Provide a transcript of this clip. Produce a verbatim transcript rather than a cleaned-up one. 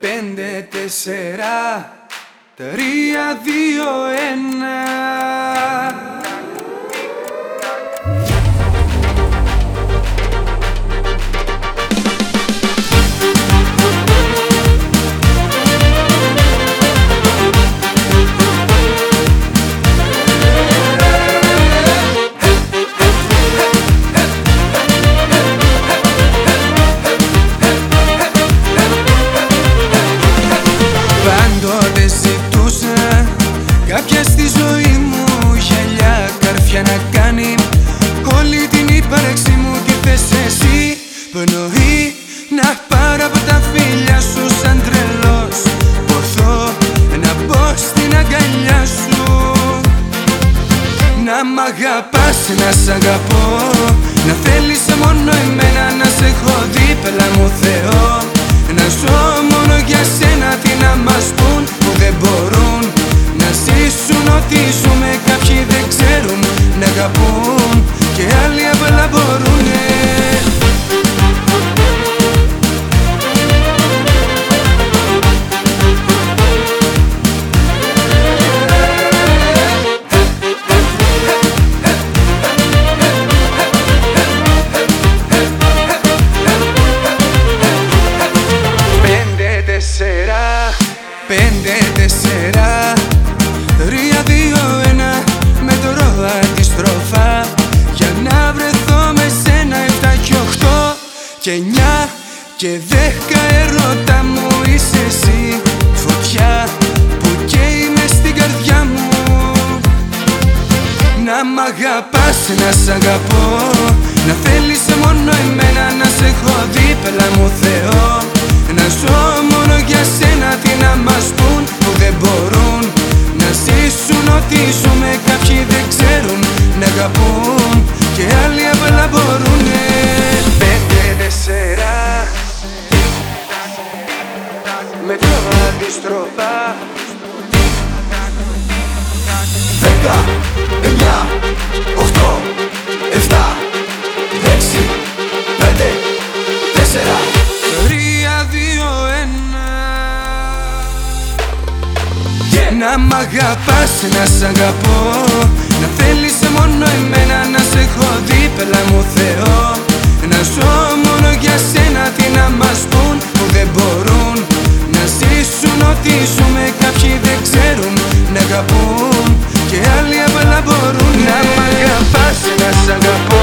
Πέντε, τέσσερα, τρία, δύο, ένα. Πάντοτε ζητούσα κάποια στη ζωή μου γυαλιά, καρφιά να κάνει όλη την ύπαρξη μου. Και θες εσύ πνοή να πάρω από τα φίλια σου σαν τρελός, ποθώ να μπω στην αγκαλιά σου. Να μ' αγαπάς, να σ' αγαπώ, να θέλεις μόνο εμένα, να σε έχω δίπλα μου Θεό. Να ζω μόνο για σένα, τι να μας πουν που δεν μπορούν να ζήσουν ό,τι ζούμε. Κάποιοι δεν ξέρουν να αγαπούν και άλλοι απλά μπορούνε. Πέντε, τέσσερα, τρία, δύο, ένα. Μετρώ αντιστροφά για να βρεθώ με σένα. Εφτά και οχτώ και εννιά και δέκα. Ερώτα μου είσαι εσύ, φωτιά που καίει μες στην καρδιά μου. Να μ' αγαπάς, να σ' αγαπώ, να θέλεις μόνο εμένα, να σε έχω δίπλα μου Θεό. Να ζω μόνο για σένα, τι να μας πουν που δεν μπορούν να ζήσουν ό,τι ζούμε. Κάποιοι δεν ξέρουν να αγαπούν και άλλοι απλά μπορούνε. Πέντε, τέσσερα, μετρώ αντιστροφά. Δέκα, εννιά, οχτώ, εφτά, έξι, πέντε, τέσσερα, τρία, δύο, ένα. Να μ' αγαπάς, να σ' αγαπώ, να θέλεις μόνο εμένα, να σε έχω δίπλα μου Θεό. Να ζω μόνο για σένα, τι να μας πουν που δεν μπορούν να ζήσουν ό,τι ζούμε. Κάποιοι δεν ξέρουν να αγαπούν και άλλοι απλά μπορούν. Να μ' αγαπάς, να σ' αγαπώ,